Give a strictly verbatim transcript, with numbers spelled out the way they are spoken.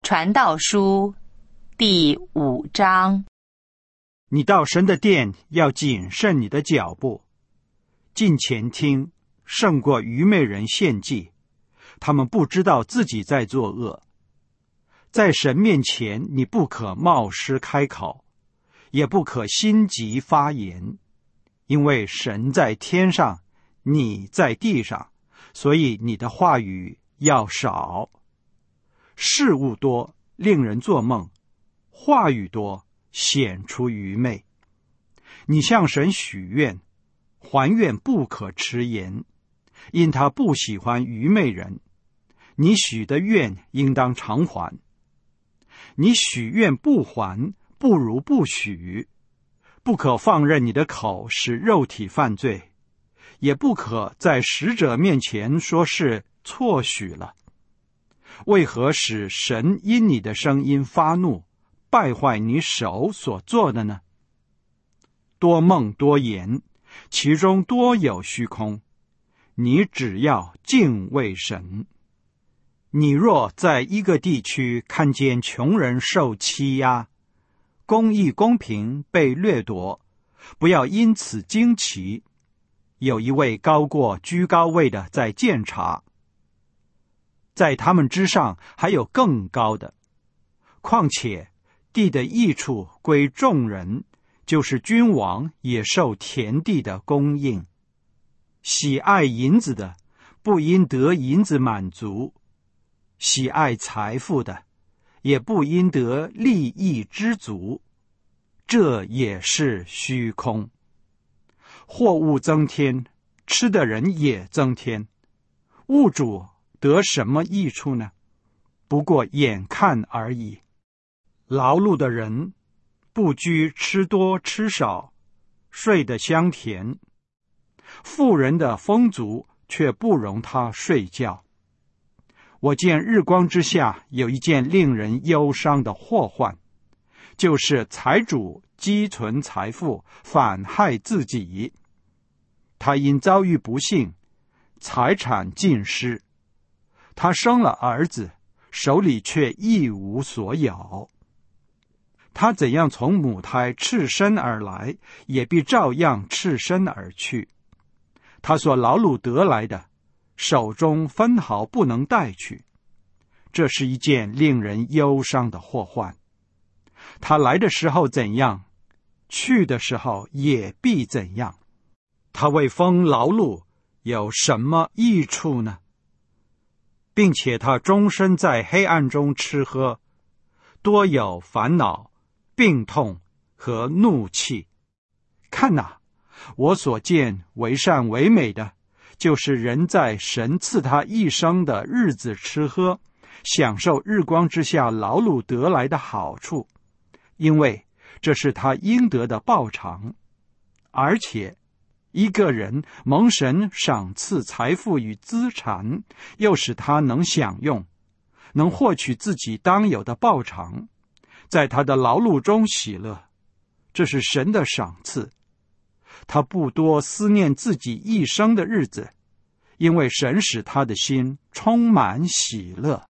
传道书第五章。 你到神的殿要谨慎你的脚步，近前听胜过愚昧人献祭，他们不知道自己在作恶。在神面前你不可冒失开口，也不可心急发言，因为神在天上，你在地上，所以你的话语要少。事物多，令人做梦；话语多，显出愚昧。你向神许愿，还愿不可迟延，因他不喜欢愚昧人。你许的愿应当偿还。你许愿不还，不如不许。不可放任你的口使肉体犯罪，也不可在使者面前说是错许了。为何使神因你的声音发怒，败坏你手所做的呢？多梦多言，其中多有虚空。你只要敬畏神。你若在一个地区看见穷人受欺压，公义公平被掠夺，不要因此惊奇。有一位高过居高位的在监察，在他们之上还有更高的。况且地的益处归众人，就是君王也受田地的供应。喜爱银子的，不因得银子满足；喜爱财富的，也不因得利益知足。这也是虚空。货物增添，吃的人也增添，物主得什么益处呢？不过眼看而已。劳碌的人不拘吃多吃少，睡得香甜；富人的丰足却不容他睡觉。我见日光之下有一件令人忧伤的祸患，就是财主积存财富，反害自己。他因遭遇不幸，财产尽失。他生了儿子，手里却一无所有。他怎样从母胎赤身而来，也必照样赤身而去。他所劳碌得来的，手中分毫不能带去。这是一件令人忧伤的祸患。他来的时候怎样，去的时候也必怎样。他为风劳碌有什么益处呢？并且他终身在黑暗中吃喝，多有烦恼、病痛和怒气。看哪，我所见为善为美的，就是人在神赐他一生的日子吃喝，享受日光之下劳碌得来的好处，因为这是他应得的报偿。而且一个人蒙神赏赐财富与资产，又使他能享用，能获取自己当有的报偿，在他的劳碌中喜乐，这是神的赏赐。他不多思念自己一生的日子，因为神使他的心充满喜乐。